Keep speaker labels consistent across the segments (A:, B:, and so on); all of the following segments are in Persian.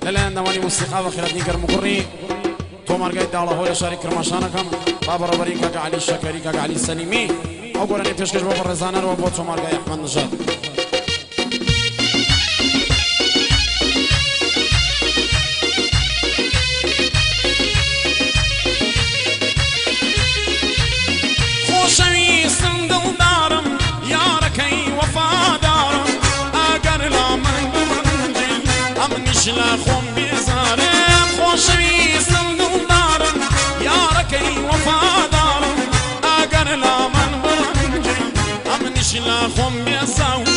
A: لەلایەن دەوانی موسیقا بە خێرەتنی گەرموگوڕی تۆمارگای داڵەهۆی لە شاری کرماشانەکەم با بەڕێوەبەری کاکە عەلی شەکەری کاکە عەلی سەلیمی ئەو گۆرانەی پێشکەش بۆ بەڕێزانەرەوە بۆ تۆمارگای ئەحمەد نژاد
B: خۆشەویستم دڵدارم یارەکەی وەفادارم ئەگەر لا من بڕەنجی ئەمنیش لە خۆم بێزارم خۆشەویستم دڵدارم یارەکەی وەفادارم ئەگەر لا من بڕەنجی ئەمنیش لە خۆم بێزارم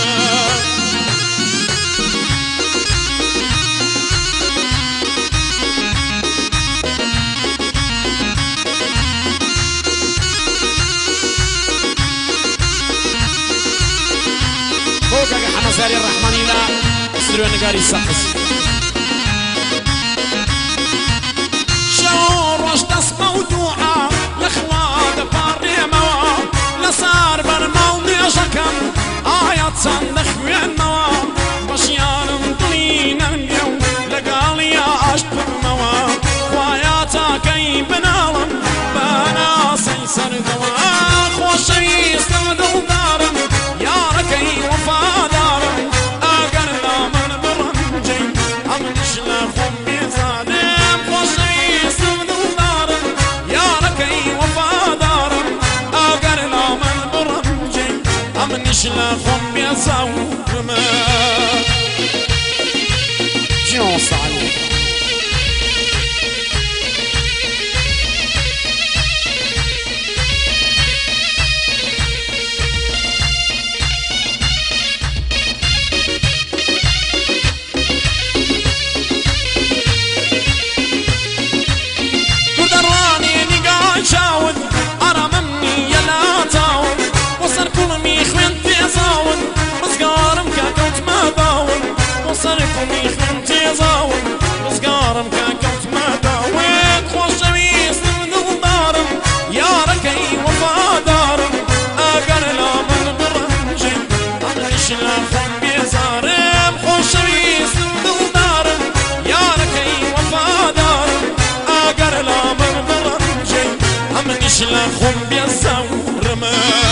A: كاكا حمزاري الرحماني لا استريو نقاري سقس
B: شعور رشدس موضوعا لخواد باري موا لصار برمو نيشكم آيات صندخ وين موا بشيان طلين اليوم لقالي أشبه موا خواياتا كي بنالم بنا سيسر دوا خوشي استمدو دارم ياركي وفادارم أقر لا من برنجي أمنش لخم بيزادم خوشي استمدو دارم ياركي وفادارم أقر لا من برنجي أمنش لخم بيزادم
A: جون صعلو
B: شاود أرى مني يلا تاون وصر كل ميخ من تزاون رزقارم كاكوت ما باون وصر كل ميخ من تزاون رزقارم كاكوت ما باون خوشويس من دارم يا ركي وفادارم أقر لا من برنجي أمنش لا خم بيزارم خوشويس من دارم يا ركي وفادارم أقر لا من برنجي أمنش لخم بيزورم